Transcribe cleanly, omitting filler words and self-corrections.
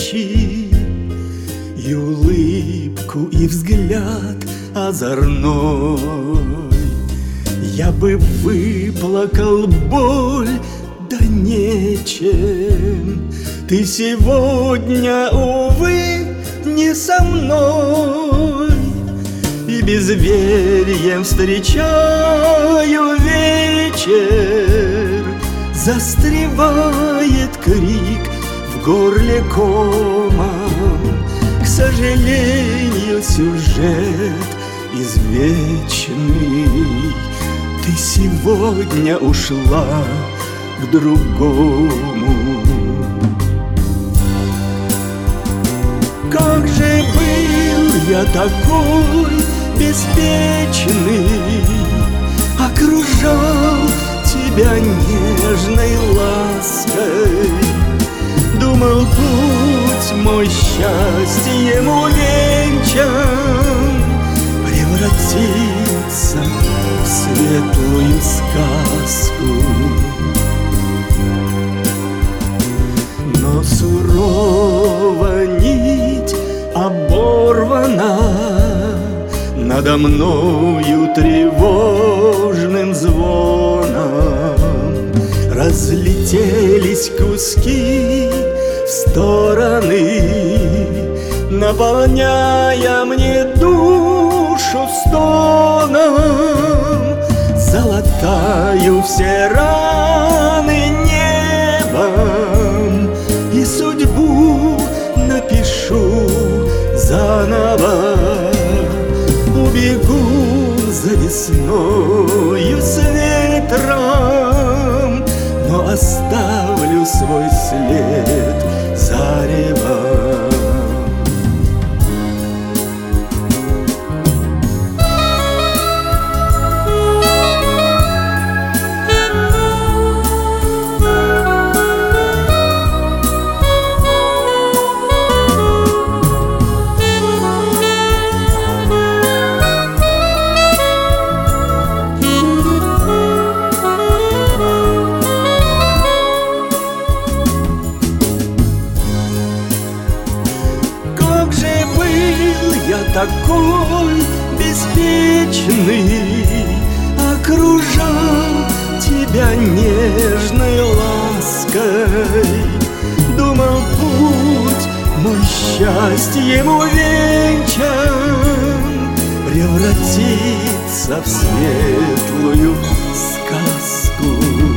плечи, и улыбку, и взгляд озорной. Я бы выплакал боль, да нечем. Ты сегодня, увы, не со мной, и безверием встречаю вечер. Застревает крик в горле комом. К сожалению, сюжет извечный. Ты сегодня ушла к другому. Как же был я такой беспечный, окружал тебя нежной лаской. Думал, путь мой счастьем увенчан, превратится в светлую сказку. Но сурова нить оборвана надо мною тревожным звоном. Разлетелись куски в стороны, наполняя мне душу стоном. Залатаю все раны небом и судьбу напишу заново. Убегу за весною с ветром, но оставлю свой след заревом. Я такой беспечный, окружал тебя нежной лаской. Думал, путь мой счастьем увенчан, превратится в светлую сказку.